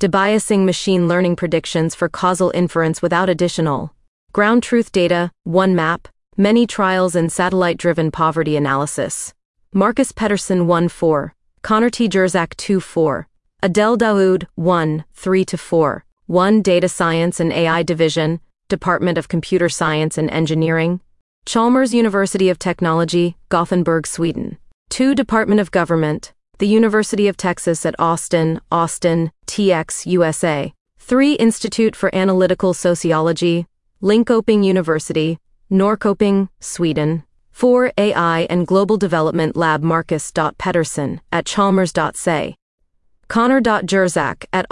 debiasing machine learning predictions for causal inference without additional ground truth data, one map, many trials in satellite-driven poverty analysis. Marcus Pedersen 1-4, Connor T. Jerzak 2-4, Adel Daoud 1-3-4, 1 Data Science and AI Division, Department of Computer Science and Engineering, Chalmers University of Technology, Gothenburg, Sweden. 2 Department of Government, the University of Texas at Austin, TX, USA. 3 Institute for Analytical Sociology, Linköping University, Norrköping, Sweden. 4 AI and Global Development Lab Marcus.Pedersen at Chalmers.ca. Connor.Jerzak at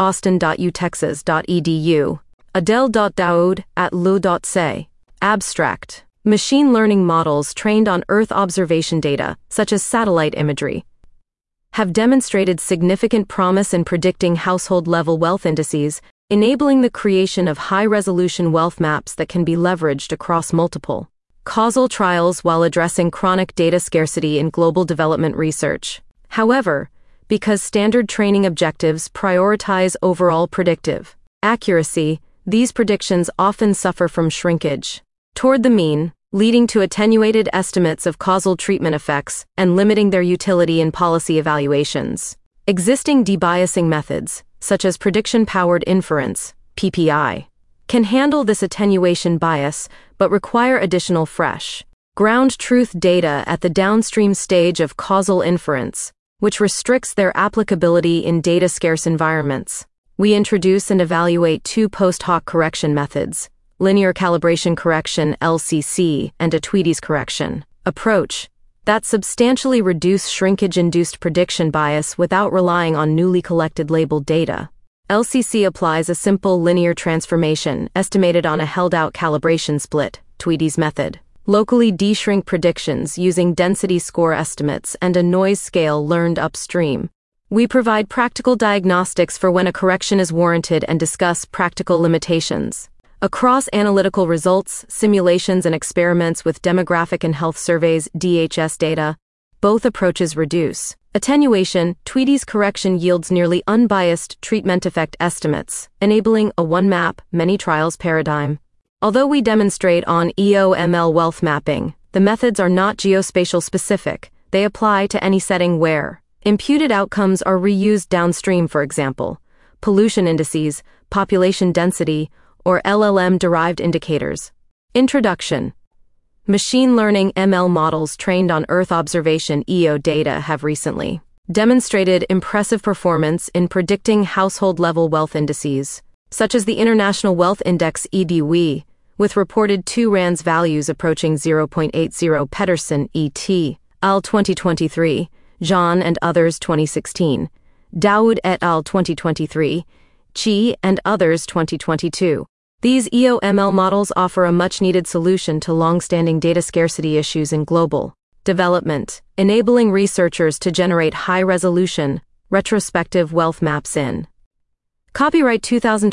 Austin.utexas.edu. Adel.Daoud at Lu.ca. Abstract. Machine learning models trained on Earth observation data, such as satellite imagery, have demonstrated significant promise in predicting household-level wealth indices, enabling the creation of high-resolution wealth maps that can be leveraged across multiple causal trials while addressing chronic data scarcity in global development research. However, because standard training objectives prioritize overall predictive accuracy, these predictions often suffer from shrinkage toward the mean, leading to attenuated estimates of causal treatment effects and limiting their utility in policy evaluations. Existing debiasing methods, such as prediction-powered inference, PPI, can handle this attenuation bias but require additional fresh, ground truth data at the downstream stage of causal inference, which restricts their applicability in data-scarce environments. We introduce and evaluate 2 post-hoc correction methods, linear calibration correction LCC and a Tweedy's correction approach, that substantially reduce shrinkage-induced prediction bias without relying on newly collected labeled data. LCC applies a simple linear transformation estimated on a held-out calibration split, Tweedy's method. Locally de-shrink predictions using density score estimates and a noise scale learned upstream. We provide practical diagnostics for when a correction is warranted and discuss practical limitations. Across analytical results, simulations, and experiments with demographic and health surveys (DHS) data, both approaches reduce attenuation. Tweedy's correction yields nearly unbiased treatment effect estimates, enabling a one-map, many-trials paradigm. Although we demonstrate on EOML wealth mapping, the methods are not geospatial specific. They apply to any setting where imputed outcomes are reused downstream, for example, pollution indices, population density, or LLM-derived indicators. Introduction. Machine learning ML models trained on Earth observation EO data have recently demonstrated impressive performance in predicting household-level wealth indices, such as the International Wealth Index (EDW), with reported 2 RANS values approaching 0.80. Pedersen et al. 2023, Jean and others 2016, Daoud et al. 2023, Chi and others 2022. These EOML models offer a much-needed solution to long-standing data scarcity issues in global development, enabling researchers to generate high-resolution, retrospective wealth maps in Copyright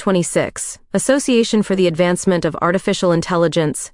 2026, Association for the Advancement of Artificial Intelligence,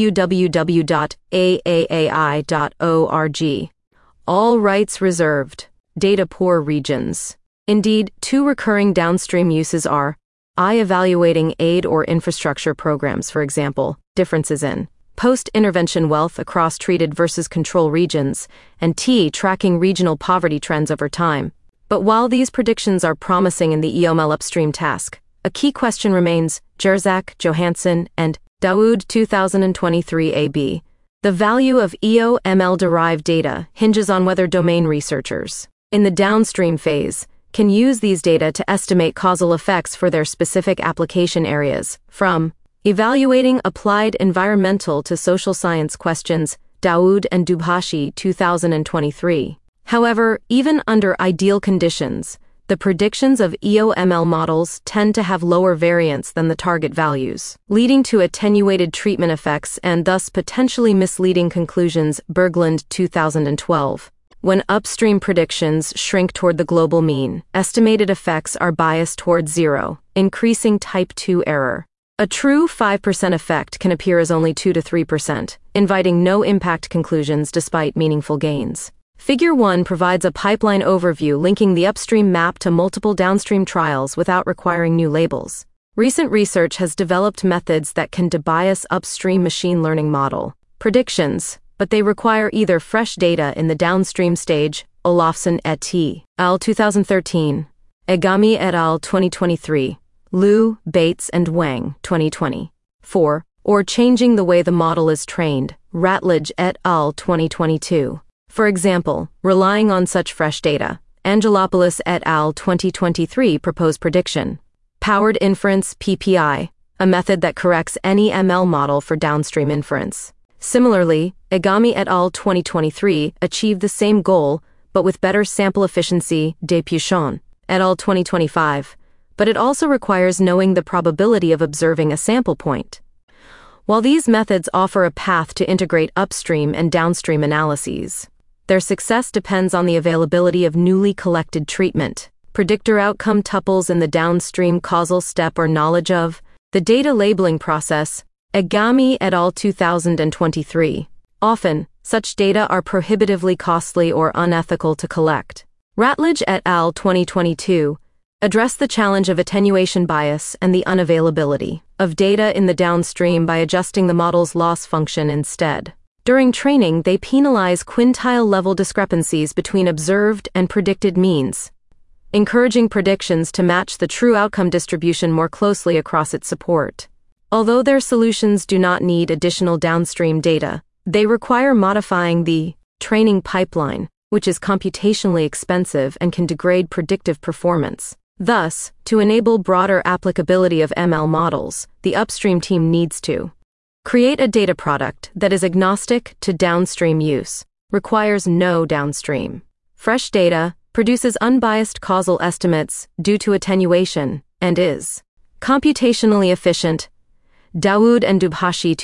www.aaai.org. All rights reserved. Data-poor regions. Indeed, 2 recurring downstream uses are evaluating aid or infrastructure programs, for example, differences in post-intervention wealth across treated versus control regions, and tracking regional poverty trends over time. But while these predictions are promising in the EOML upstream task, a key question remains. Jerzak, Johansson, and Daoud 2023 AB. The value of EOML-derived data hinges on whether domain researchers, in the downstream phase, can use these data to estimate causal effects for their specific application areas, from evaluating applied environmental to social science questions, Daoud and Dubhashi 2023. However, even under ideal conditions, the predictions of EOML models tend to have lower variance than the target values, leading to attenuated treatment effects and thus potentially misleading conclusions. Berglund 2012. When upstream predictions shrink toward the global mean, estimated effects are biased toward 0, increasing type 2 error. A true 5% effect can appear as only 2 to 3%, inviting no impact conclusions despite meaningful gains. Figure 1 provides a pipeline overview linking the upstream map to multiple downstream trials without requiring new labels. Recent research has developed methods that can debias upstream machine learning model predictions, but they require either fresh data in the downstream stage, Olafsson et al. 2013, Egami et al. 2023, Liu, Bates and Wang 2024, or changing the way the model is trained, Ratledge et al. 2022. For example, relying on such fresh data, Angelopoulos et al. 2023 propose prediction powered inference (PPI), a method that corrects any ML model for downstream inference. Similarly, Egami et al. 2023 achieved the same goal, but with better sample efficiency, Depuchon et al. 2025, but it also requires knowing the probability of observing a sample point. While these methods offer a path to integrate upstream and downstream analyses, their success depends on the availability of newly collected treatment, predictor outcome tuples in the downstream causal step or knowledge of the data labeling process, Egami et al. 2023. Often, such data are prohibitively costly or unethical to collect. Ratledge et al. 2022 address the challenge of attenuation bias and the unavailability of data in the downstream by adjusting the model's loss function instead. During training, they penalize quintile-level discrepancies between observed and predicted means, encouraging predictions to match the true outcome distribution more closely across its support. Although their solutions do not need additional downstream data, they require modifying the training pipeline, which is computationally expensive and can degrade predictive performance. Thus, to enable broader applicability of ML models, the upstream team needs to create a data product that is agnostic to downstream use, requires no downstream fresh data, produces unbiased causal estimates due to attenuation, and is computationally efficient. Dawood and Dubhashi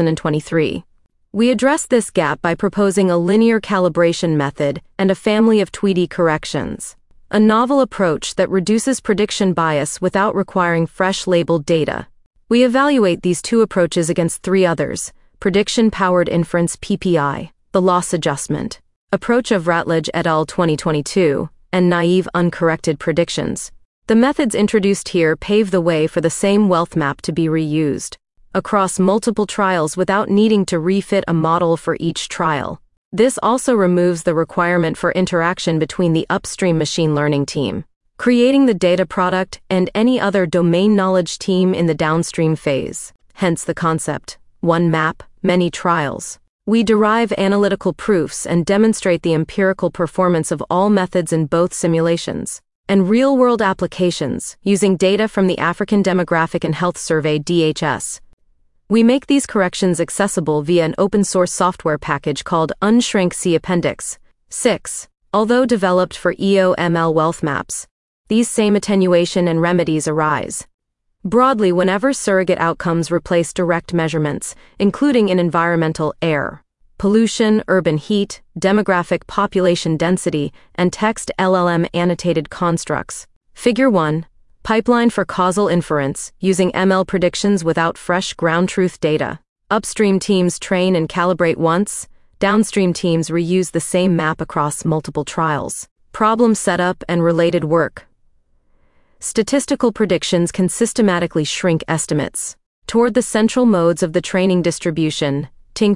2023. We address this gap by proposing a linear calibration method and a family of Tweedy corrections, a novel approach that reduces prediction bias without requiring fresh labeled data. We evaluate these two approaches against three others: prediction-powered inference (PPI), the loss adjustment approach of Ratledge et al. 2022, and naive uncorrected predictions. The methods introduced here pave the way for the same wealth map to be reused across multiple trials without needing to refit a model for each trial. This also removes the requirement for interaction between the upstream machine learning team, creating the data product, and any other domain knowledge team in the downstream phase. Hence the concept, one map, many trials. We derive analytical proofs and demonstrate the empirical performance of all methods in both simulations and real-world applications using data from the African Demographic and Health Survey (DHS). We make these corrections accessible via an open-source software package called Unshrink C Appendix 6. Although developed for EO/ML wealth maps, these same attenuation and remedies arise broadly whenever surrogate outcomes replace direct measurements, including in environmental air, pollution, urban heat, demographic population density, and text LLM annotated constructs. Figure 1. Pipeline for causal inference, using ML predictions without fresh ground truth data. Upstream teams train and calibrate once, downstream teams reuse the same map across multiple trials. Problem setup and related work. Statistical predictions can systematically shrink estimates toward the central modes of the training distribution, Ting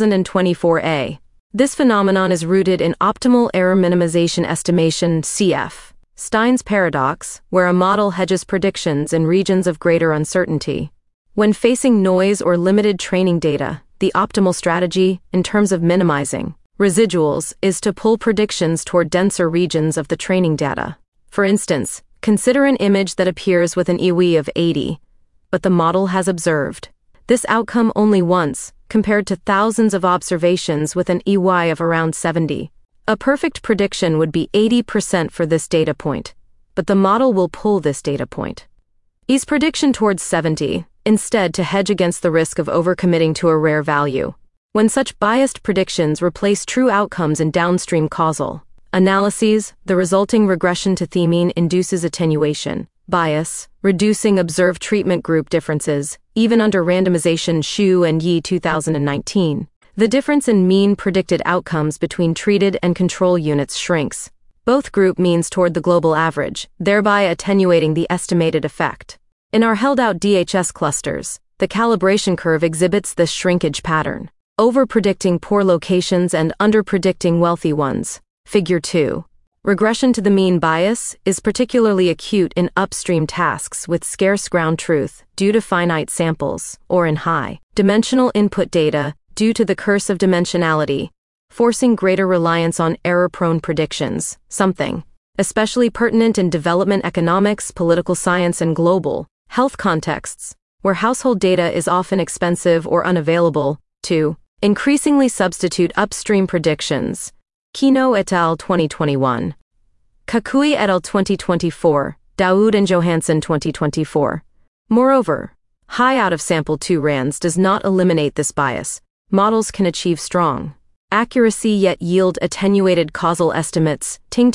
2024a. This phenomenon is rooted in optimal error minimization estimation, CF. Stein's paradox, where a model hedges predictions in regions of greater uncertainty. When facing noise or limited training data, the optimal strategy, in terms of minimizing residuals, is to pull predictions toward denser regions of the training data. For instance, consider an image that appears with an EWI of 80, but the model has observed this outcome only once, compared to thousands of observations with an EY of around 70. A perfect prediction would be 80% for this data point, but the model will pull this data point. Ease prediction towards 70, instead to hedge against the risk of overcommitting to a rare value. When such biased predictions replace true outcomes in downstream causal analyses, the resulting regression to themine induces attenuation bias, reducing observed treatment group differences, even under randomization Xu and Yi 2019. The difference in mean predicted outcomes between treated and control units shrinks. Both group means toward the global average, thereby attenuating the estimated effect. In our held-out DHS clusters, the calibration curve exhibits this shrinkage pattern, over-predicting poor locations and under-predicting wealthy ones. Figure 2. Regression to the mean bias is particularly acute in upstream tasks with scarce ground truth due to finite samples, or in high-dimensional input data due to the curse of dimensionality, forcing greater reliance on error-prone predictions, something especially pertinent in development economics, political science, and global health contexts, where household data is often expensive or unavailable, to increasingly substitute upstream predictions. Kino et al. 2021. Kakui et al. 2024, Daoud and Johansson 2024. Moreover, high out-of-sample 2 rands does not eliminate this bias. Models can achieve strong accuracy yet yield attenuated causal estimates. Ting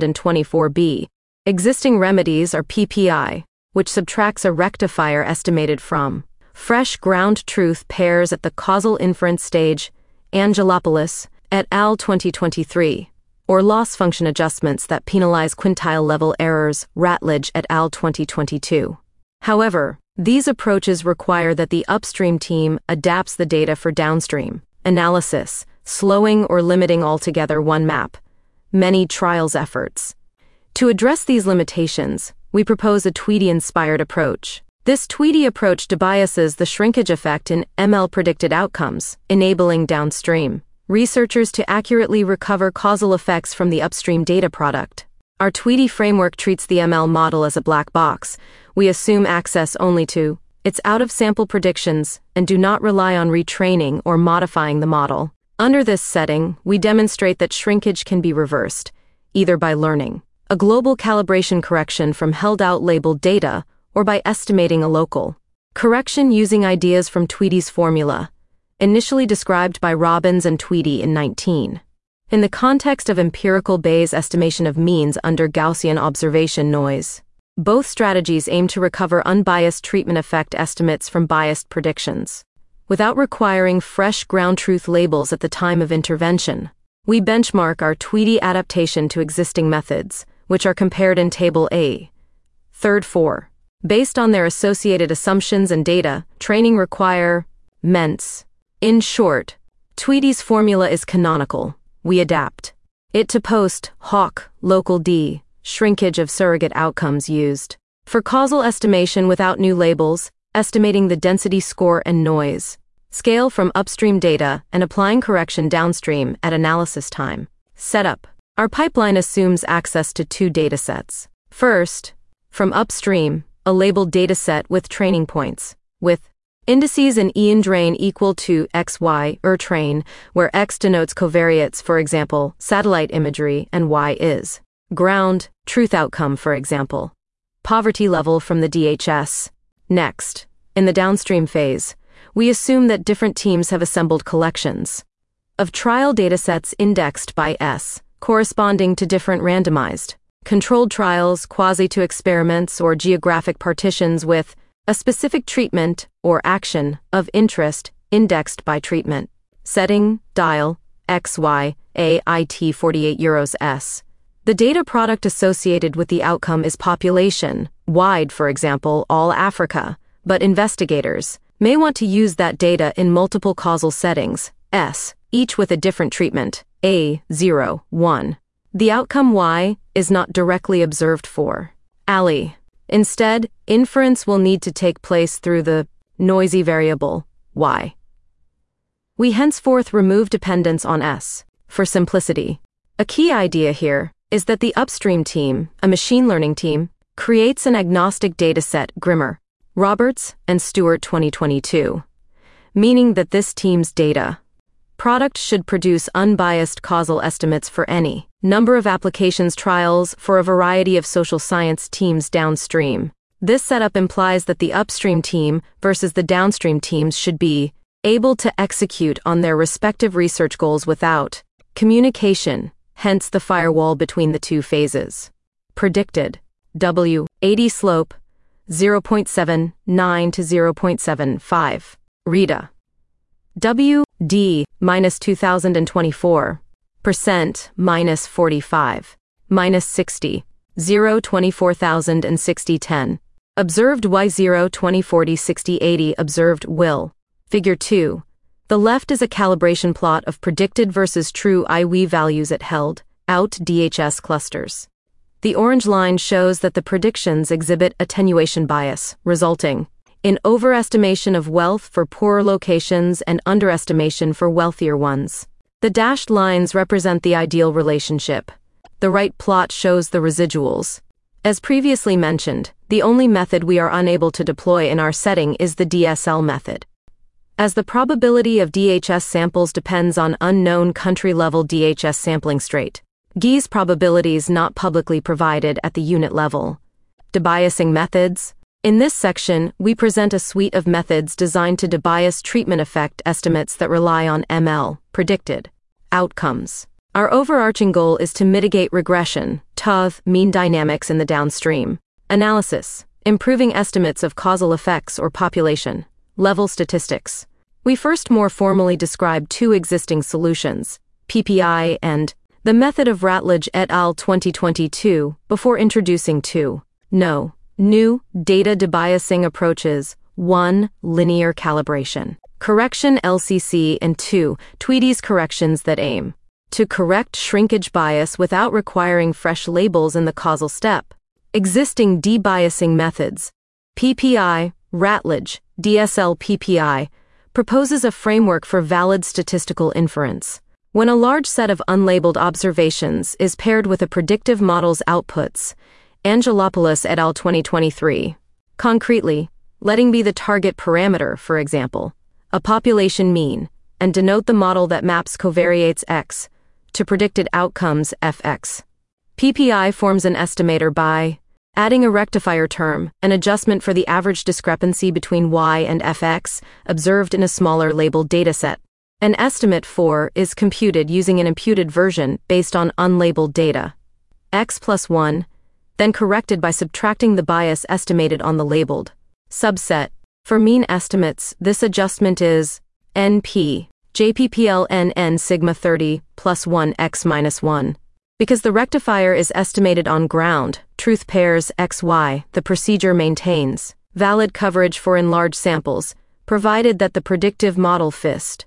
2024b. Existing remedies are PPI, which subtracts a rectifier estimated from fresh ground truth pairs at the causal inference stage. Angelopoulos et al. 2023, or loss function adjustments that penalize quintile-level errors. Ratledge et al. 2022. However, these approaches require that the upstream team adapts the data for downstream analysis, slowing or limiting altogether one map, many trials efforts. To address these limitations, we propose a Tweedy-inspired approach. This Tweedy approach debiases the shrinkage effect in ML predicted outcomes, enabling downstream researchers to accurately recover causal effects from the upstream data product. Our Tweedy framework treats the ML model as a black box. We assume access only to its out-of-sample predictions and do not rely on retraining or modifying the model. Under this setting, we demonstrate that shrinkage can be reversed, either by learning a global calibration correction from held-out labeled data or by estimating a local correction using ideas from Tweedy's formula, initially described by Robbins and Tweedy in 19. In the context of empirical Bayes estimation of means under Gaussian observation noise, both strategies aim to recover unbiased treatment effect estimates from biased predictions, without requiring fresh ground truth labels at the time of intervention. We benchmark our Tweedy adaptation to existing methods, which are compared in Table A. Third 4. Based on their associated assumptions and data, training require MENTS. In short, Tweedy's formula is canonical. We adapt it to post hoc local D shrinkage of surrogate outcomes used for causal estimation without new labels, estimating the density score and noise scale from upstream data and applying correction downstream at analysis time. Setup. Our pipeline assumes access to 2 datasets. First, from upstream, a labeled dataset with training points, with indices in Ian Drain equal to XY, train, where X denotes covariates, for example, satellite imagery, and Y is ground, truth outcome, for example, poverty level from the DHS. Next, in the downstream phase, we assume that different teams have assembled collections of trial datasets indexed by S, corresponding to different randomized, controlled trials, quasi-2 experiments, or geographic partitions with a specific treatment or action of interest indexed by treatment. Setting, dial, XY, AIT 48 euros S. The data product associated with the outcome is population, wide, for example, all Africa, but investigators may want to use that data in multiple causal settings, S, each with a different treatment, A, 0, 1. The outcome Y is not directly observed for ALI. Instead, inference will need to take place through the noisy variable, Y. We henceforth remove dependence on S, for simplicity. A key idea here is that the upstream team, a machine learning team, creates an agnostic dataset, Grimmer, Roberts, and Stewart 2022, meaning that this team's data product should produce unbiased causal estimates for any number of applications trials for a variety of social science teams downstream. This setup implies that the upstream team versus the downstream teams should be able to execute on their respective research goals without communication, hence the firewall between the 2 phases. Predicted W 80 slope 0.79 to 0.75. Rita W D, minus 2024. Percent, minus 45. Minus 60. 0, 24,060 10. Observed Y0 20 40 60 80. Observed will. Figure 2. The left is a calibration plot of predicted versus true IW values at held, out DHS clusters. The orange line shows that the predictions exhibit attenuation bias, resulting in overestimation of wealth for poorer locations and underestimation for wealthier ones. The dashed lines represent the ideal relationship. The right plot shows the residuals. As previously mentioned, the only method we are unable to deploy in our setting is the DSL method. As the probability of DHS samples depends on unknown country-level DHS sampling straight, GEES probabilities not publicly provided at the unit level. Debiasing methods. In this section, we present a suite of methods designed to debias treatment effect estimates that rely on ML, predicted outcomes. Our overarching goal is to mitigate regression, TOV, mean dynamics in the downstream analysis, improving estimates of causal effects or population level statistics. We first more formally describe two existing solutions, PPI and the method of Ratledge et al. 2022, before introducing two new data debiasing approaches: 1. Linear calibration, correction LCC, and 2. Tweedy's corrections that aim to correct shrinkage bias without requiring fresh labels in the causal step. Existing debiasing methods. PPI, Ratledge, DSL PPI, proposes a framework for valid statistical inference. When a large set of unlabeled observations is paired with a predictive model's outputs, Angelopoulos et al. 2023. Concretely, letting be the target parameter, for example, a population mean, and denote the model that maps covariates X to predicted outcomes Fx. PPI forms an estimator by adding a rectifier term, an adjustment for the average discrepancy between Y and Fx observed in a smaller labeled dataset. An estimate for is computed using an imputed version based on unlabeled data. X plus 1, then corrected by subtracting the bias estimated on the labeled subset. For mean estimates, this adjustment is NP, JPPLNN sigma 30 plus 1 X minus 1. Because the rectifier is estimated on ground truth pairs XY, the procedure maintains valid coverage for enlarged samples, provided that the predictive model fixed,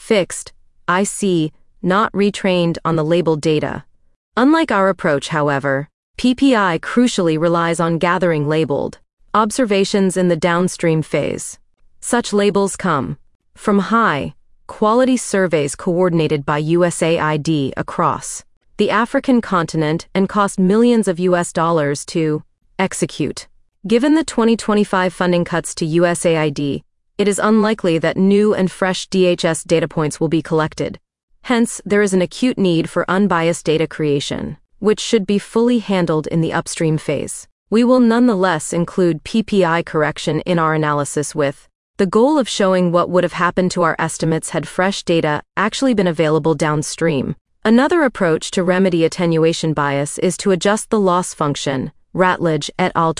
IC, not retrained on the labeled data. Unlike our approach, however, PPI crucially relies on gathering labeled observations in the downstream phase. Such labels come from high-quality surveys coordinated by USAID across the African continent and cost millions of US dollars to execute. Given the 2025 funding cuts to USAID, it is unlikely that new and fresh DHS data points will be collected. Hence, there is an acute need for unbiased data creation, which should be fully handled in the upstream phase. We will nonetheless include PPI correction in our analysis with the goal of showing what would have happened to our estimates had fresh data actually been available downstream. Another approach to remedy attenuation bias is to adjust the loss function. Ratledge et al.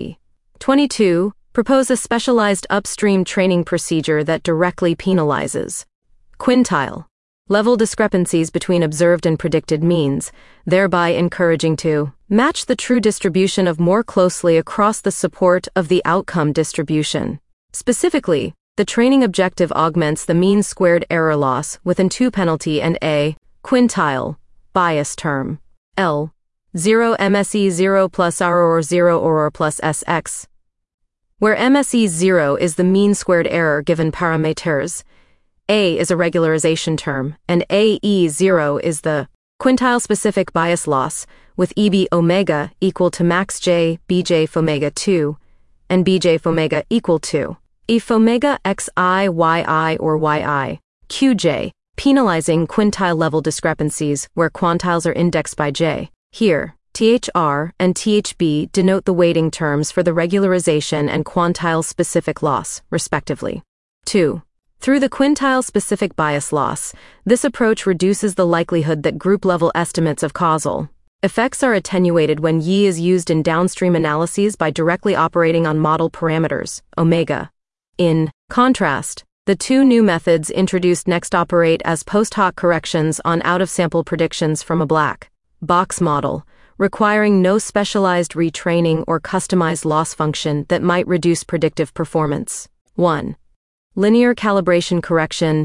2022 propose a specialized upstream training procedure that directly penalizes quintile level discrepancies between observed and predicted means, thereby encouraging to match the true distribution of more closely across the support of the outcome distribution. Specifically, the training objective augments the mean squared error loss within 2 penalty and a quintile bias term. L 0 MSE 0 plus R or 0 or plus SX, where MSE 0 is the mean squared error given parameters, A is a regularization term, and AE 0 is the quintile-specific bias loss, with EB omega equal to max J BJ omega 2, and BJ omega equal to E omega XI YI or YI, QJ, penalizing quintile-level discrepancies where quantiles are indexed by J. Here, THR and THB denote the weighting terms for the regularization and quantile-specific loss, respectively. 2. Through the quintile-specific bias loss, this approach reduces the likelihood that group-level estimates of causal effects are attenuated when Y is used in downstream analyses by directly operating on model parameters, omega. In contrast, The two new methods introduced next operate as post hoc corrections on out-of-sample predictions from a black box model, requiring no specialized retraining or customized loss function that might reduce predictive performance. 1. Linear calibration correction,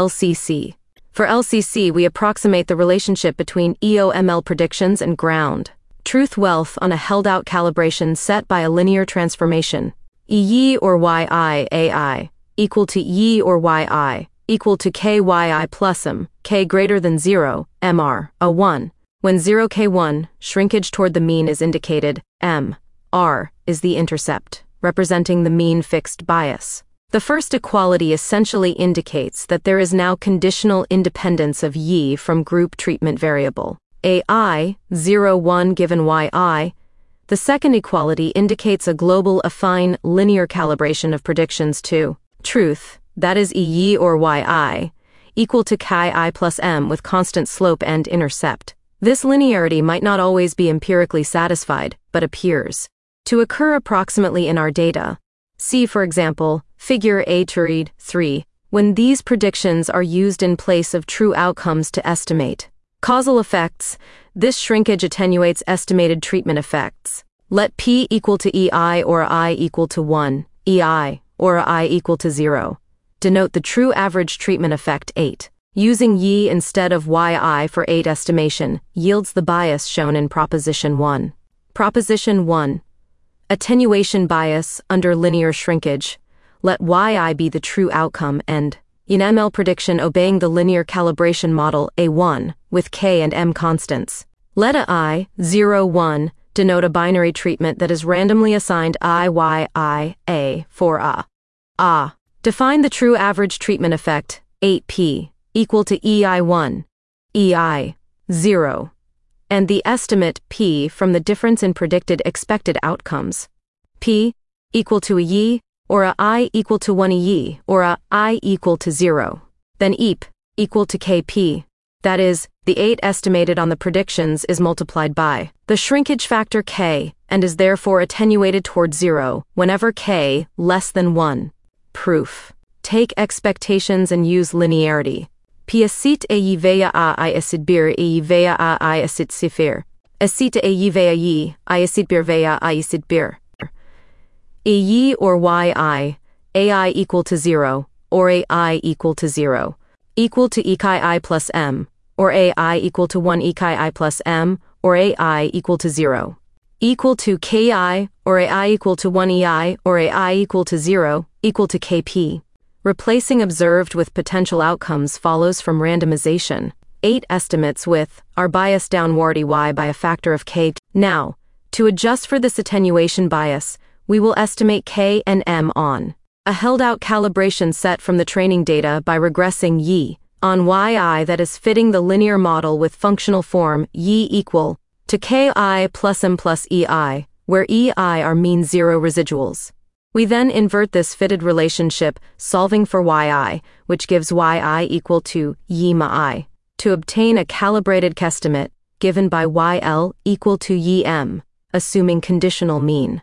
LCC. For LCC, we approximate the relationship between EOML predictions and ground truth wealth on a held-out calibration set by a linear transformation, EY or YI AI, equal to Y or YI, equal to KYI plus M, K greater than 0, MR, a 1. When 0 K1, shrinkage toward the mean is indicated, M, R, is the intercept, representing the mean fixed bias. The first equality essentially indicates that there is now conditional independence of Y from group treatment variable, AI, 0, 1 given YI. The second equality indicates a global affine linear calibration of predictions to truth, that is EY or YI, equal to KI plus M with constant slope and intercept. This linearity might not always be empirically satisfied, but appears to occur approximately in our data. See, for example, figure A to read 3, when these predictions are used in place of true outcomes to estimate causal effects. This shrinkage attenuates estimated treatment effects. Let P equal to EI or I equal to 1, EI, or I equal to 0. Denote the true average treatment effect 8. Using Y instead of YI for 8 estimation yields the bias shown in Proposition 1. Proposition 1. Attenuation bias under linear shrinkage. Let YI be the true outcome and, in ML prediction obeying the linear calibration model A1, with K and M constants. Let I, 0, 1, denote a binary treatment that is randomly assigned I, Y, I, A for A. Define the true average treatment effect, 8P, equal to EI1, EI, 0, and the estimate P from the difference in predicted expected outcomes. P equal to a Y, or a I equal to 1 Y, or a I equal to 0. Then EAP equal to KP. That is, the 8 estimated on the predictions is multiplied by the shrinkage factor K and is therefore attenuated toward 0 whenever K less than 1. Proof. Take expectations and use linearity. Piasit e veya I acid bir e veya I acid sifir. Acid e veya y I acid bir veya I acid bir. A or YI, AI equal to 0, or AI equal to 0, equal to EKI plus M, or AI equal to 1 EKI plus M, or AI equal to 0, equal to KI, or AI equal to 1 EI, or AI equal to 0, equal to KP. Replacing observed with potential outcomes follows from randomization. 8 estimates with are biased downward EY by a factor of K. Now, to adjust for this attenuation bias, we will estimate K and M on a held-out calibration set from the training data by regressing Y on YI that is fitting the linear model with functional form Y equal to KI plus M plus EI, where EI are mean zero residuals. We then invert this fitted relationship, solving for YI, which gives YI equal to Y ma I, to obtain a calibrated guesstimate given by YL equal to YM, assuming conditional mean.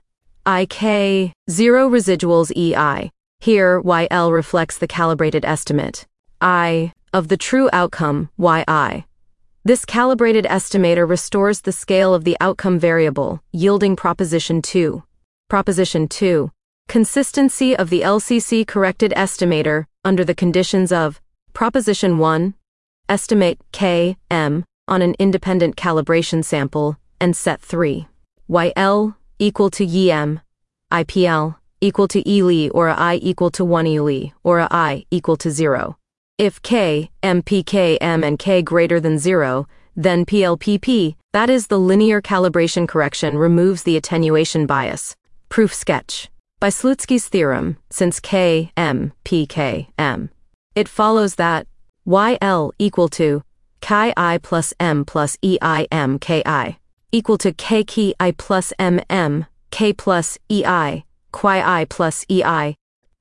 IK, 0 residuals EI. Here, YL reflects the calibrated estimate, I, of the true outcome, YI. This calibrated estimator restores the scale of the outcome variable, yielding Proposition 2. Proposition 2. Consistency of the LCC corrected estimator under the conditions of Proposition 1. Estimate K, M, on an independent calibration sample, and set 3. YL equal to YM, IPL equal to ELI or a I equal to 1 ELI or a I equal to 0. If K, M, PK, M and K greater than 0, then PLPP, that is the linear calibration correction, removes the attenuation bias. Proof sketch. By Slutsky's theorem, since K, M, PK, M, it follows that YL equal to KI plus M plus EIM KI equal to KKI plus MM, K plus EI, QI plus EI.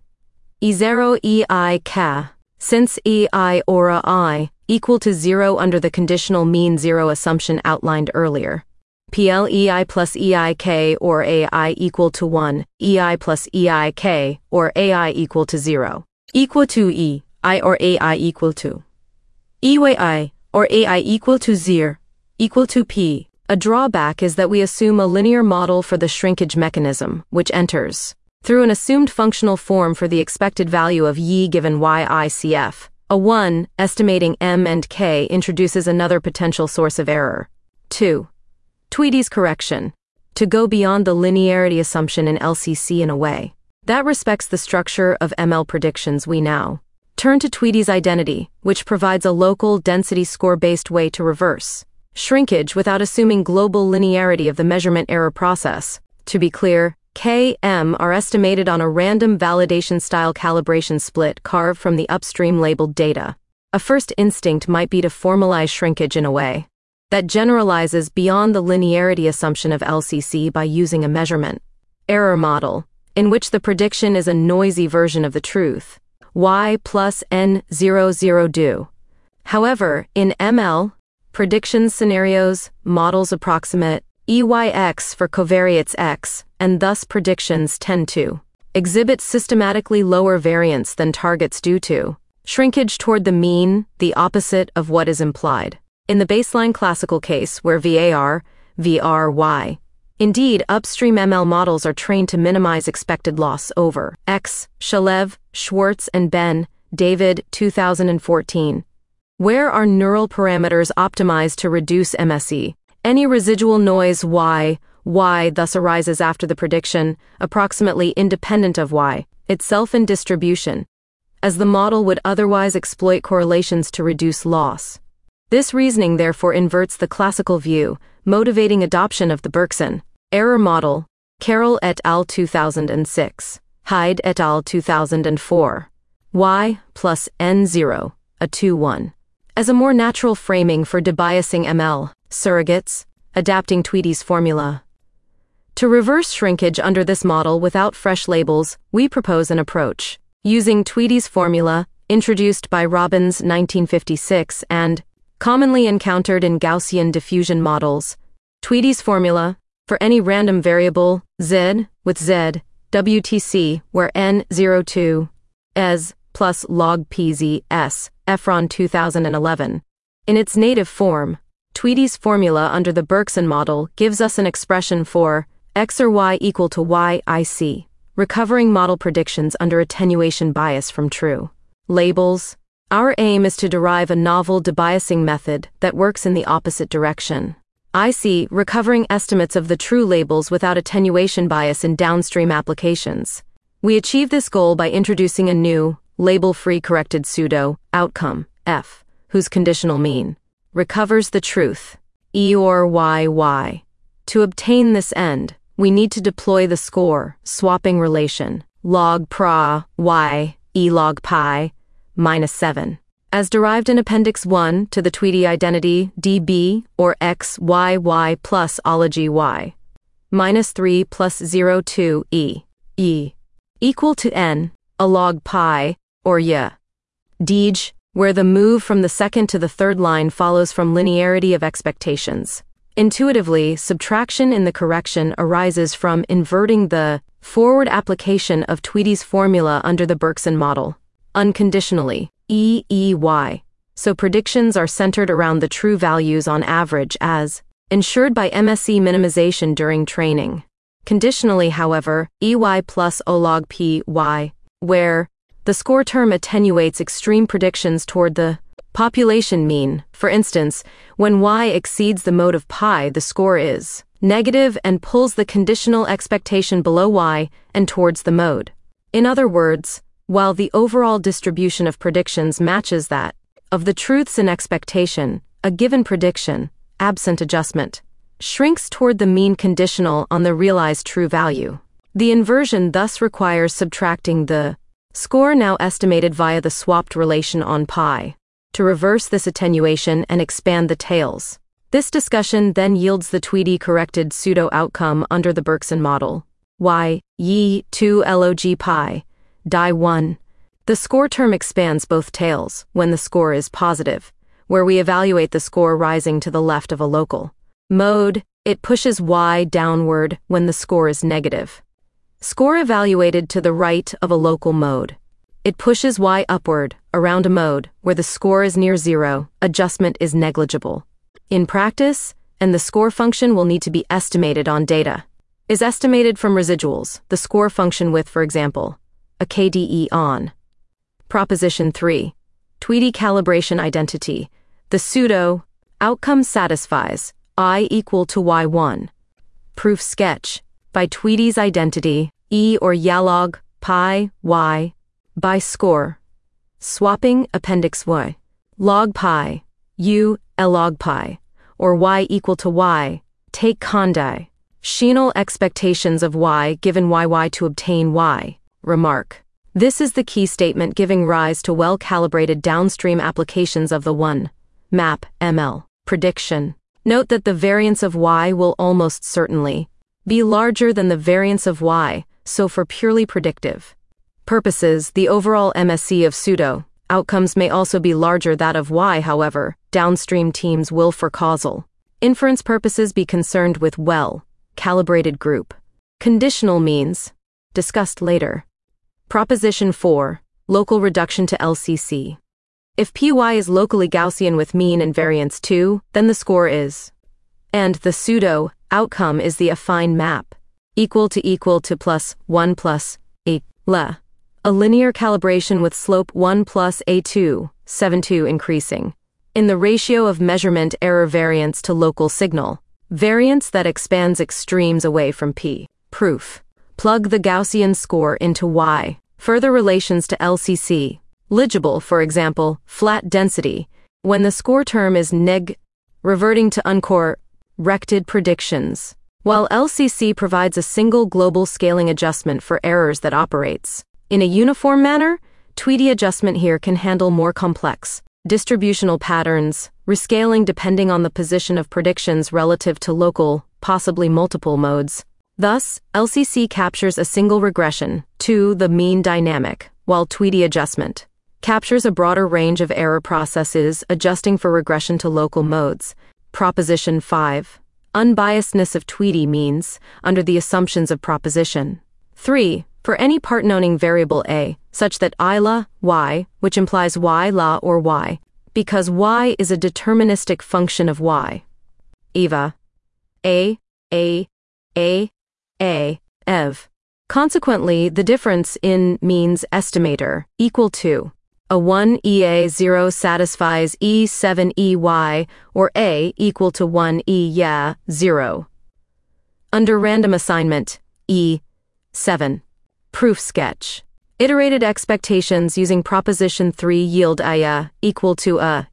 E0 EI K, since EI or I equal to 0 under the conditional mean 0 assumption outlined earlier. PLEI plus EIK or AI equal to 1, EI plus EIK or AI equal to 0. equal to E, I or AI equal to E way I or AI equal to 0 equal to P. A drawback is that we assume a linear model for the shrinkage mechanism, which enters through an assumed functional form for the expected value of Y given YICF. A 1, estimating M and K introduces another potential source of error. 2. Tweedy's correction. To go beyond the linearity assumption in LCC in a way that respects the structure of ML predictions, we now turn to Tweedy's identity, which provides a local density score-based way to reverse shrinkage without assuming global linearity of the measurement error process. To be clear, K, M are estimated on a random validation-style calibration split carved from the upstream labeled data. A first instinct might be to formalize shrinkage in a way that generalizes beyond the linearity assumption of LCC by using a measurement error model, in which the prediction is a noisy version of the truth, Y plus N00 do. However, in ML, prediction scenarios, models approximate EYX for covariates X, and thus predictions tend to exhibit systematically lower variance than targets due to shrinkage toward the mean, the opposite of what is implied in the baseline classical case where VAR, VRY. Indeed, upstream ML models are trained to minimize expected loss over X. Shalev, Schwartz and Ben, David, 2014. Where are neural parameters optimized to reduce MSE? Any residual noise Y thus arises after the prediction, approximately independent of Y, itself in distribution, as the model would otherwise exploit correlations to reduce loss. This reasoning therefore inverts the classical view, motivating adoption of the Bergson error model, Carroll et al. 2006, Hyde et al. 2004, Y plus N0, a 2-1. As a more natural framing for debiasing ML surrogates, adapting Tweedy's formula. To reverse shrinkage under this model without fresh labels, we propose an approach using Tweedy's formula, introduced by Robbins 1956 and commonly encountered in Gaussian diffusion models. Tweedy's formula, for any random variable, Z, with Z, WTC, where N02, ES, plus log PZ, S, Efron 2011. In its native form, Tweedy's formula under the Bergson model gives us an expression for X or Y equal to YIC, recovering model predictions under attenuation bias from true labels. Our aim is to derive a novel debiasing method that works in the opposite direction. IC, recovering estimates of the true labels without attenuation bias in downstream applications. We achieve this goal by introducing a new, label-free corrected pseudo outcome, F, whose conditional mean recovers the truth, E or YY. To obtain this end, we need to deploy the score swapping relation, log pra y, E log pi, minus 7. As derived in Appendix 1 to the Tweedy identity dB or XYY plus ology Y. Minus 3 plus 02 E. E. Equal to N, a log pi, or Y. Dej, where the move from the second to the third line follows from linearity of expectations. Intuitively, subtraction in the correction arises from inverting the forward application of Tweedy's formula under the Bergson model. Unconditionally, EEY. So predictions are centered around the true values on average as ensured by MSE minimization during training. Conditionally, however, EY plus O log PY, where the score term attenuates extreme predictions toward the population mean. For instance, when Y exceeds the mode of pi, the score is negative and pulls the conditional expectation below Y and towards the mode. In other words, while the overall distribution of predictions matches that of the truths in expectation, a given prediction, absent adjustment, shrinks toward the mean conditional on the realized true value. The inversion thus requires subtracting the score now estimated via the swapped relation on pi to reverse this attenuation and expand the tails. This discussion then yields the Tweedy corrected pseudo outcome under the Bergson model. Y, Yi, 2 log pi. Die 1. The score term expands both tails when the score is positive, where we evaluate the score rising to the left of a local mode. It pushes Y downward when the score is negative. Score evaluated to the right of a local mode. It pushes y upward, around a mode where the score is near zero, adjustment is negligible. In practice, and the score function will need to be estimated on data. Is estimated from residuals, the score function with, for example, a KDE on. Proposition 3. Tweedy calibration identity. The pseudo outcome satisfies I equal to y1. Proof sketch. By Tweedy's identity, E or yalog, pi, y, by score. Swapping appendix y. Log pi, u, log pi, or y equal to y, take condi. Shinal expectations of y given yy to obtain y. Remark. This is the key statement giving rise to well-calibrated downstream applications of the 1. Map, ML, prediction. Note that the variance of y will almost certainly be larger than the variance of y, so for purely predictive purposes, the overall MSE of pseudo outcomes may also be larger that of y. However, downstream teams will for causal inference purposes be concerned with well-calibrated group conditional means, discussed later. Proposition 4. Local reduction to LCC. If Py is locally Gaussian with mean and variance 2, then the score is. And the pseudo outcome is the affine map, equal to plus 1 plus a la. A linear calibration with slope 1 plus a2, 7.2 increasing. In the ratio of measurement error variance to local signal, variance that expands extremes away from P. Proof. Plug the Gaussian score into Y. Further relations to LCC. Legible, for example, flat density, when the score term is neg, reverting to uncorrected predictions. While LCC provides a single global scaling adjustment for errors that operates in a uniform manner, Tweedy adjustment here can handle more complex distributional patterns, rescaling depending on the position of predictions relative to local, possibly multiple modes. Thus, LCC captures a single regression to the mean dynamic, while Tweedy adjustment captures a broader range of error processes adjusting for regression to local modes. Proposition 5. Unbiasedness of Tweedy means, under the assumptions of Proposition 3, for any part-knowning variable a, such that I la, y, which implies y la or y, because y is a deterministic function of y. Eva. Ev. Consequently, the difference in means estimator equal to a 1 EA0 satisfies E7 EY or A equal to 1 E 0. Under random assignment, E7. Proof sketch. Iterated expectations using Proposition 3 yield A equal to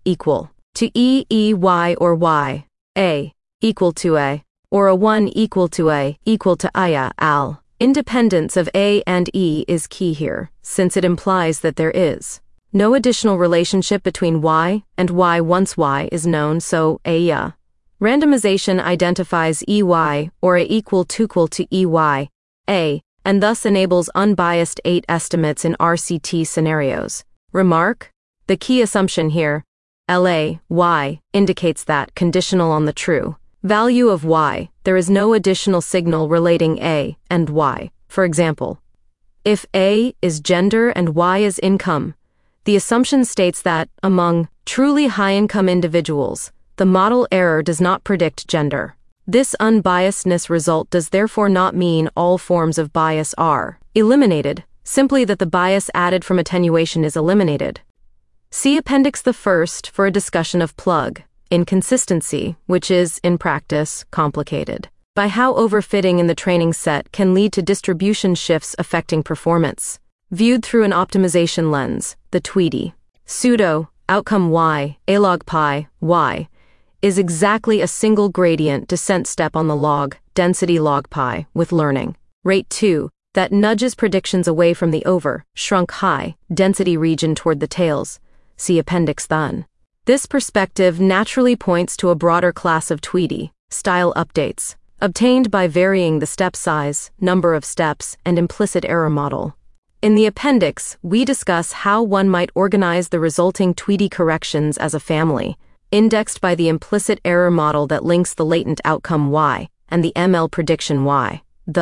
E or Y, A equal to A, or a 1 equal to A equal to Aya al. Independence of A and E is key here, since it implies that there is no additional relationship between Y and Y once Y is known, so Aya. Randomization identifies EY or A equal to EY, A, and thus enables unbiased 8 estimates in RCT scenarios. Remark: the key assumption here, LA, Y, indicates that, conditional on the true value of Y, there is no additional signal relating A and Y. For example, if A is gender and Y is income, the assumption states that, among truly high-income individuals, the model error does not predict gender. This unbiasedness result does therefore not mean all forms of bias are eliminated, simply that the bias added from attenuation is eliminated. See Appendix the First for a discussion of plug inconsistency, which is, in practice, complicated by how overfitting in the training set can lead to distribution shifts affecting performance. Viewed through an optimization lens, the Tweedy pseudo outcome y, a log pi, y, is exactly a single gradient descent step on the log density log pi with learning rate 2 that nudges predictions away from the shrunk high density region toward the tails. See Appendix Thun. This perspective naturally points to a broader class of Tweedy style updates, obtained by varying the step size, number of steps, and implicit error model. In the appendix, we discuss how one might organize the resulting Tweedy corrections as a family, indexed by the implicit error model that links the latent outcome Y and the ML prediction Y. The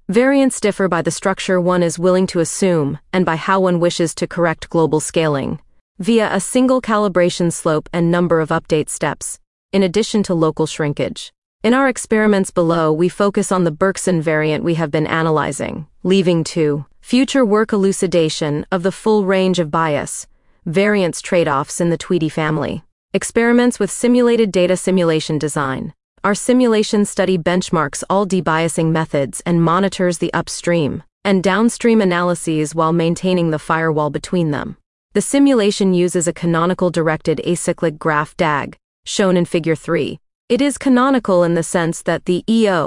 Variants differ by the structure one is willing to assume and by how one wishes to correct global scaling, via a single calibration slope and number of update steps, in addition to local shrinkage. In our experiments below, we focus on the Berkson variant we have been analyzing, leaving to future work elucidation of the full range of bias, variance trade-offs in the Tweedy family. Experiments with simulated data simulation design. Our simulation study benchmarks all debiasing methods and monitors the upstream and downstream analyses while maintaining the firewall between them. The simulation uses a canonical directed acyclic graph DAG, shown in Figure 3. It is canonical in the sense that the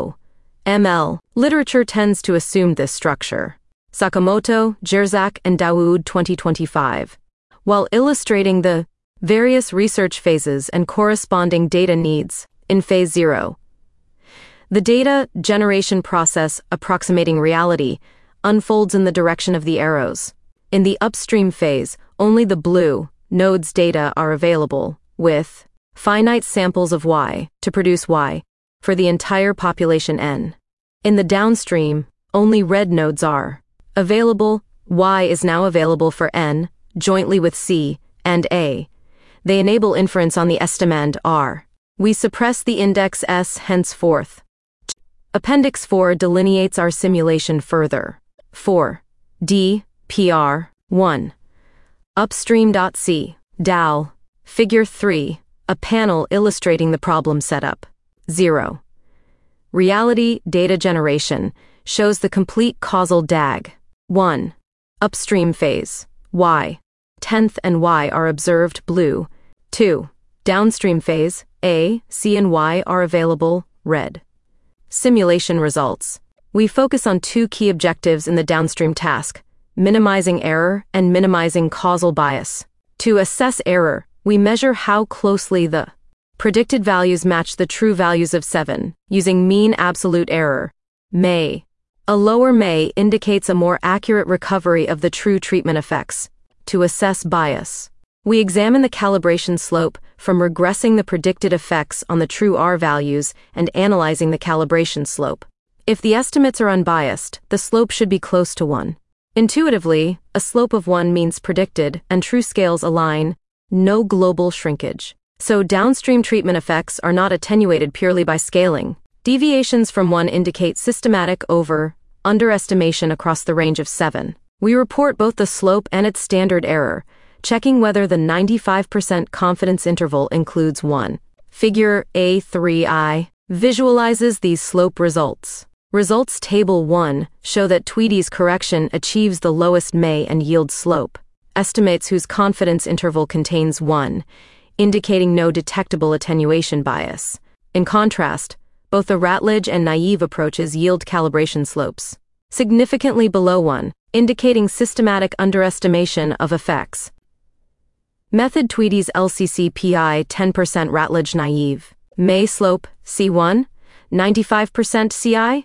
EO/ML literature tends to assume this structure. Sakamoto, Jerzak, and Daoud 2025. While illustrating the various research phases and corresponding data needs in Phase 0. The data generation process approximating reality unfolds in the direction of the arrows. In the upstream phase, only the blue nodes data are available, with finite samples of Y to produce Y for the entire population N. In the downstream, only red nodes are available. Y is now available for N, jointly with C and A. They enable inference on the estimand R. We suppress the index S henceforth. Appendix 4 delineates our simulation further. 4. D. PR. 1. Upstream.c. DAL. Figure 3. A panel illustrating the problem setup. 0. Reality data generation shows the complete causal DAG. 1. Upstream phase. Y. 10th and Y are observed blue. 2. Downstream phase. A, C, and Y are available red. Simulation results. We focus on two key objectives in the downstream task: minimizing error and minimizing causal bias. To assess error, we measure how closely the predicted values match the true values of 7, using mean absolute error, MAE. A lower MAE indicates a more accurate recovery of the true treatment effects. To assess bias, we examine the calibration slope from regressing the predicted effects on the true R values and analyzing the calibration slope. If the estimates are unbiased, the slope should be close to 1. Intuitively, a slope of 1 means predicted and true scales align, no global shrinkage. So downstream treatment effects are not attenuated purely by scaling. Deviations from 1 indicate systematic underestimation across the range of 7. We report both the slope and its standard error, checking whether the 95% confidence interval includes 1. Figure A3I visualizes these slope results. Results Table 1 show that Tweedy's correction achieves the lowest MAE and yield slope. Estimates whose confidence interval contains 1, indicating no detectable attenuation bias. In contrast, both the Ratledge and naive approaches yield calibration slopes significantly below 1, indicating systematic underestimation of effects. Method Tweedy's LCC-PI 10% Ratledge naive. MAE slope C1, 95% CI,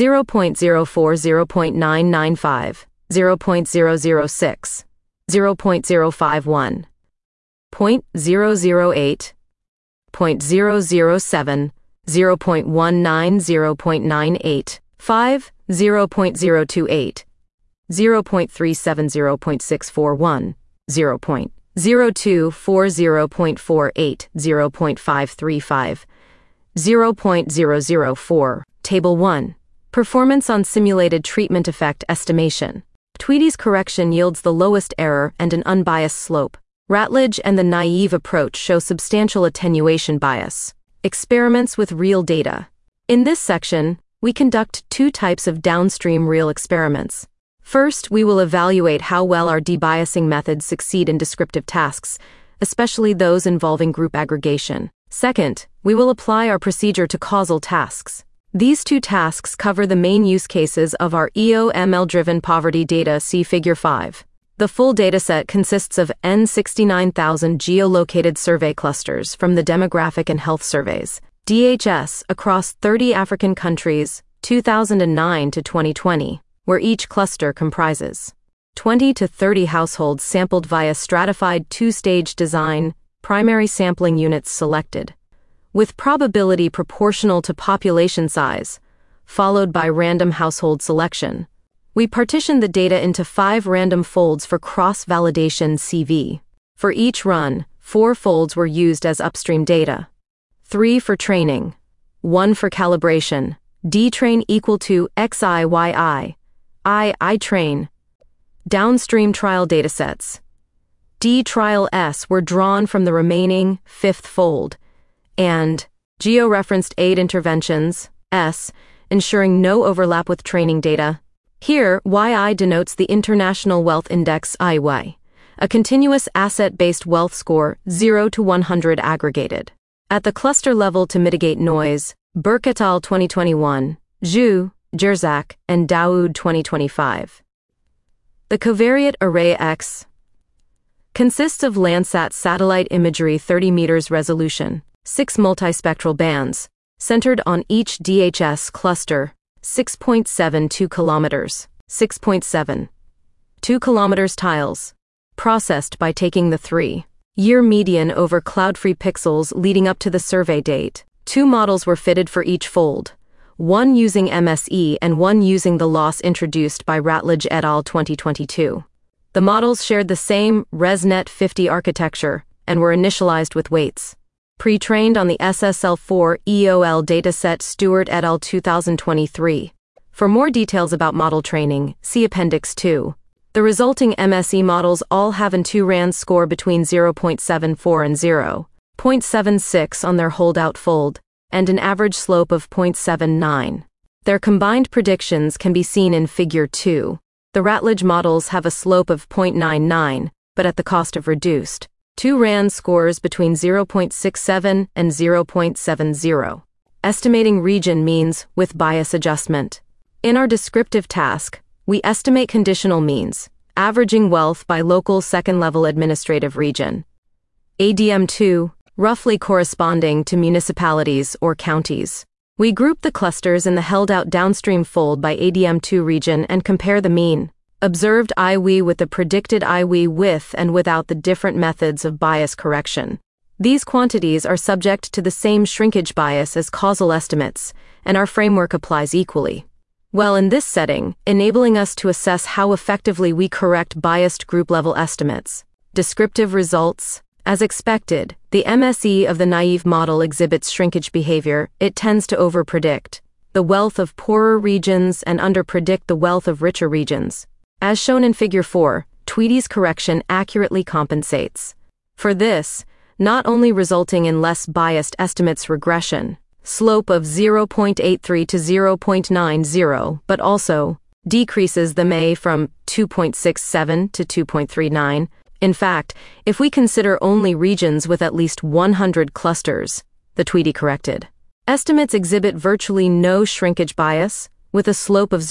0.04, 0.995, 0.006, 0.051, 0.008, 0.007, 0.19, 0.98, 5, 0.028, 0.37, 0.641, 0.024, 0.48, 0.535, 0.004. Table 1. Performance on simulated treatment effect estimation. Tweedy's correction yields the lowest error and an unbiased slope. Ratledge and the naive approach show substantial attenuation bias. Experiments with real data. In this section, we conduct two types of downstream real experiments. First, we will evaluate how well our debiasing methods succeed in descriptive tasks, especially those involving group aggregation. Second, we will apply our procedure to causal tasks. These two tasks cover the main use cases of our EO/ML-driven poverty data. See Figure 5. The full dataset consists of N69,000 geolocated survey clusters from the Demographic and Health Surveys, DHS, across 30 African countries, 2009 to 2020, where each cluster comprises 20 to 30 households sampled via stratified two-stage design, primary sampling units selected, with probability proportional to population size, followed by random household selection. We partitioned the data into 5 random folds for cross-validation CV. For each run, 4 folds were used as upstream data. 3 for training, 1 for calibration, dtrain equal to XIYI, I-train. Downstream trial datasets. D trial S were drawn from the remaining 5th fold, and georeferenced aid interventions, S, ensuring no overlap with training data. Here, YI denotes the International Wealth Index IWI, a continuous asset-based wealth score 0 to 100 aggregated. At the cluster level to mitigate noise, Burke et al. 2021, Zhu, Jerzak, and Daoud 2025. The covariate array X consists of Landsat satellite imagery 30 meters resolution, 6 multispectral bands, centered on each DHS cluster, 6.72 kilometers, 6.7. 2 kilometers tiles, processed by taking the 3-year median over cloud-free pixels leading up to the survey date. 2 models were fitted for each fold, one using MSE and one using the loss introduced by Ratledge et al. 2022. The models shared the same ResNet 50 architecture and were initialized with weights. Pre-trained on the SSL4 EOL dataset Stewart et al. 2023. For more details about model training, see Appendix 2. The resulting MSE models all have an 2 RAND score between 0.74 and 0.76 on their holdout fold, and an average slope of 0.79. Their combined predictions can be seen in Figure 2. The Ratledge models have a slope of 0.99, but at the cost of reduced 2 RAND scores between 0.67 and 0.70. Estimating region means with bias adjustment. In our descriptive task, we estimate conditional means, averaging wealth by local second-level administrative region. ADM2, roughly corresponding to municipalities or counties. We group the clusters in the held-out downstream fold by ADM2 region and compare the mean observed IWI with the predicted IWI with and without the different methods of bias correction. These quantities are subject to the same shrinkage bias as causal estimates, and our framework applies equally well in this setting, enabling us to assess how effectively we correct biased group-level estimates. Descriptive results. As expected, the MSE of the naive model exhibits shrinkage behavior. It tends to overpredict the wealth of poorer regions and underpredict the wealth of richer regions. As shown in Figure 4, Tweedy's correction accurately compensates for this, not only resulting in less biased estimates regression, slope of 0.83 to 0.90, but also decreases the MA from 2.67 to 2.39. In fact, if we consider only regions with at least 100 clusters, the Tweedy corrected estimates exhibit virtually no shrinkage bias, with a slope of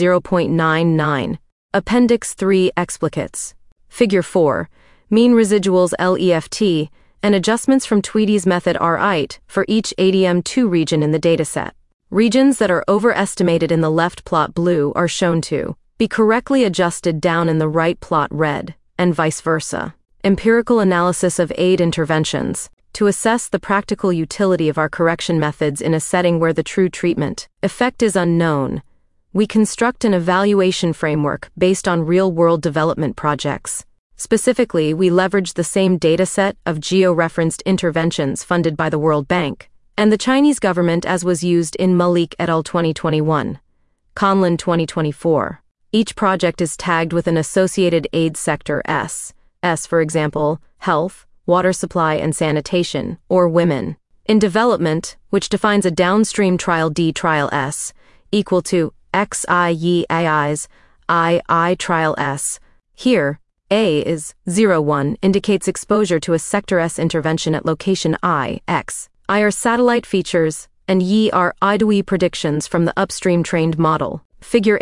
0.99. Appendix 3 explicates. Figure 4, mean residuals LEFT, and adjustments from Tweedy's method RIT for each ADM2 region in the dataset. Regions that are overestimated in the left plot blue are shown to be correctly adjusted down in the right plot red, and vice versa. Empirical analysis of aid interventions. To assess the practical utility of our correction methods in a setting where the true treatment effect is unknown, we construct an evaluation framework based on real-world development projects. Specifically, we leverage the same dataset of geo-referenced interventions funded by the World Bank and the Chinese government as was used in Malik et al. 2021, Conlin 2024. Each project is tagged with an associated aid sector S, for example, health, water supply and sanitation, or women. In development, which defines a downstream trial D trial S, equal to XIEAI's I trial S. Here, A is 01 indicates exposure to a sector S intervention at location I, X. I are satellite features, and YI are IDWI predictions from the upstream trained model. Figure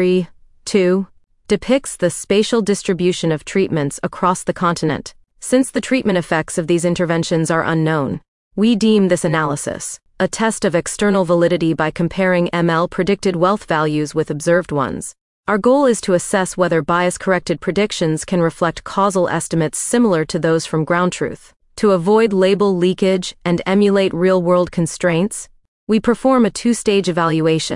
A3.2 depicts the spatial distribution of treatments across the continent. Since the treatment effects of these interventions are unknown, we deem this analysis a test of external validity by comparing ML predicted wealth values with observed ones. Our goal is to assess whether bias-corrected predictions can reflect causal estimates similar to those from ground truth. To avoid label leakage and emulate real-world constraints, we perform a two-stage evaluation.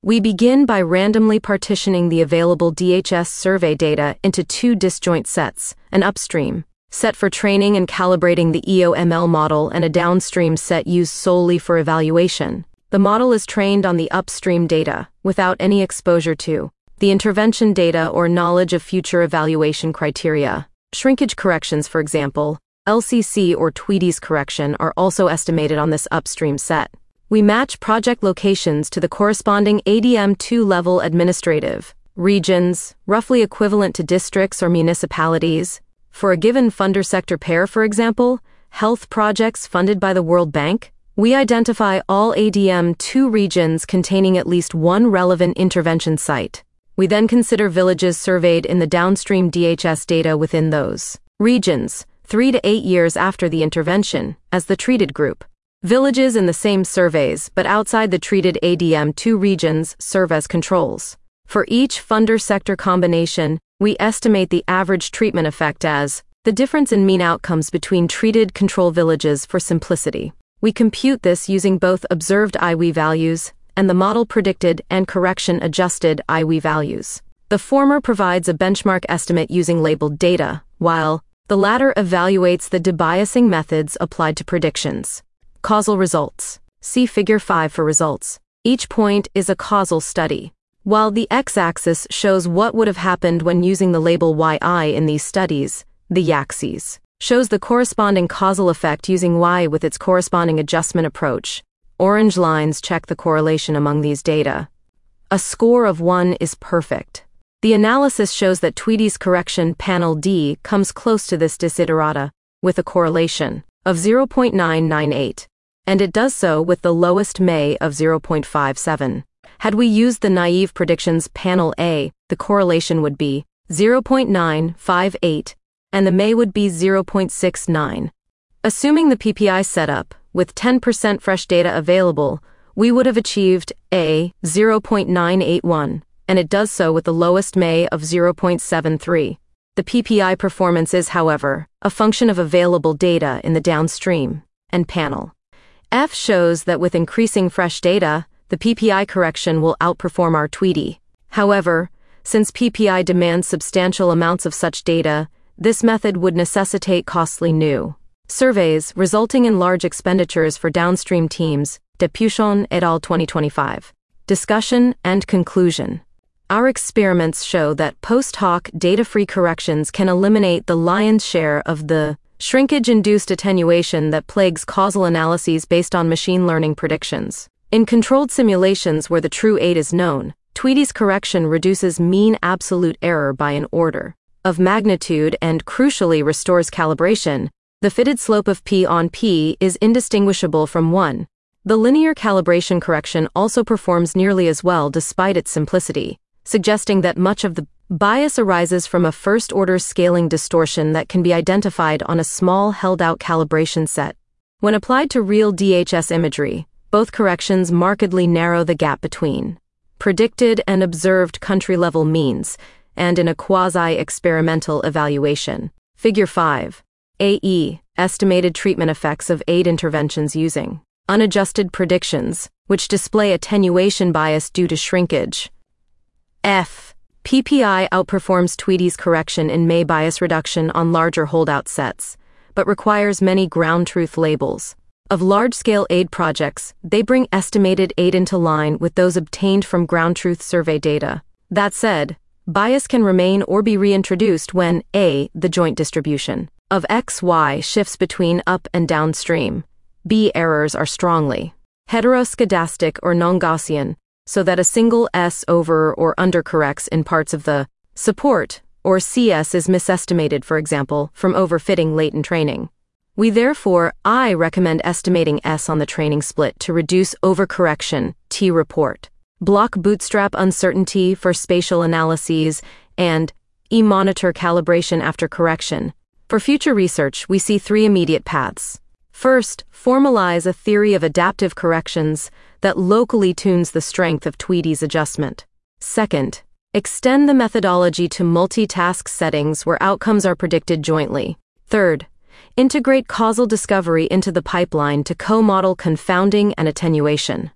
We begin by randomly partitioning the available DHS survey data into two disjoint sets, an upstream set for training and calibrating the EOML model and a downstream set used solely for evaluation. The model is trained on the upstream data, without any exposure to the intervention data or knowledge of future evaluation criteria. Shrinkage corrections, for example, LCC or Tweedy's correction, are also estimated on this upstream set. We match project locations to the corresponding ADM2 level administrative regions, roughly equivalent to districts or municipalities. For a given funder sector pair, for example, health projects funded by the World Bank, we identify all ADM2 regions containing at least one relevant intervention site. We then consider villages surveyed in the downstream DHS data within those regions, 3 to 8 years after the intervention, as the treated group. Villages in the same surveys but outside the treated ADM2 regions serve as controls. For each funder sector combination, we estimate the average treatment effect as the difference in mean outcomes between treated control villages for simplicity. We compute this using both observed IWE values and the model predicted and correction adjusted IWE values. The former provides a benchmark estimate using labeled data, while the latter evaluates the debiasing methods applied to predictions. Causal results. See Figure 5 for results. Each point is a causal study. While the x-axis shows what would have happened when using the label YI in these studies, the y-axis shows the corresponding causal effect using Y with its corresponding adjustment approach. Orange lines check the correlation among these data. A score of 1 is perfect. The analysis shows that Tweedy's correction panel D comes close to this desiderata, with a correlation of 0.998, and it does so with the lowest May of 0.57. Had we used the naive predictions panel A, the correlation would be 0.958, and the May would be 0.69. Assuming the PPI setup, with 10% fresh data available, we would have achieved a 0.981, and it does so with the lowest May of 0.73. The PPI performance is, however, a function of available data in the downstream and panel. F shows that with increasing fresh data, the PPI correction will outperform our Tweedy. However, since PPI demands substantial amounts of such data, this method would necessitate costly new surveys, resulting in large expenditures for downstream teams. Depuchon et al. 2025. Discussion and conclusion. Our experiments show that post-hoc data-free corrections can eliminate the lion's share of the shrinkage-induced attenuation that plagues causal analyses based on machine learning predictions. In controlled simulations where the true aid is known, Tweedy's correction reduces mean absolute error by an order of magnitude and crucially restores calibration. The fitted slope of P on P is indistinguishable from 1. The linear calibration correction also performs nearly as well despite its simplicity, suggesting that much of the bias arises from a first-order scaling distortion that can be identified on a small held-out calibration set. When applied to real DHS imagery, both corrections markedly narrow the gap between predicted and observed country-level means, and in a quasi-experimental evaluation. Figure 5. AE, estimated treatment effects of aid interventions using unadjusted predictions, which display attenuation bias due to shrinkage. F. PPI outperforms Tweedy's correction in May bias reduction on larger holdout sets, but requires many ground truth labels. Of large-scale aid projects, they bring estimated aid into line with those obtained from ground truth survey data. That said, bias can remain or be reintroduced when A. The joint distribution of XY shifts between up and downstream. B. Errors are strongly heteroscedastic or non-Gaussian, so that a single S over or undercorrects in parts of the support, or CS is misestimated, for example, from overfitting late in training. We therefore, I recommend estimating S on the training split to reduce overcorrection, T report. Block bootstrap uncertainty for spatial analyses, and E monitor calibration after correction. For future research, we see 3 immediate paths. First, formalize a theory of adaptive corrections that locally tunes the strength of Tweedy's adjustment. Second, extend the methodology to multitask settings where outcomes are predicted jointly. Third, integrate causal discovery into the pipeline to co-model confounding and attenuation.